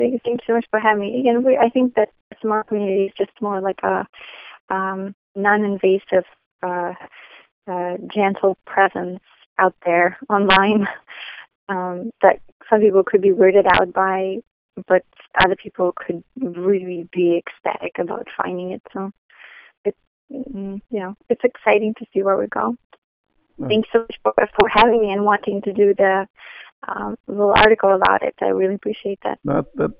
Thank you so much for having me. Again, I think that smart community is just more like a non-invasive, gentle presence out there online that some people could be weirded out by, but other people could really be ecstatic about finding it. So it's it's exciting to see where we go. Thanks so much for having me and wanting to do the little article about it. I really appreciate that. That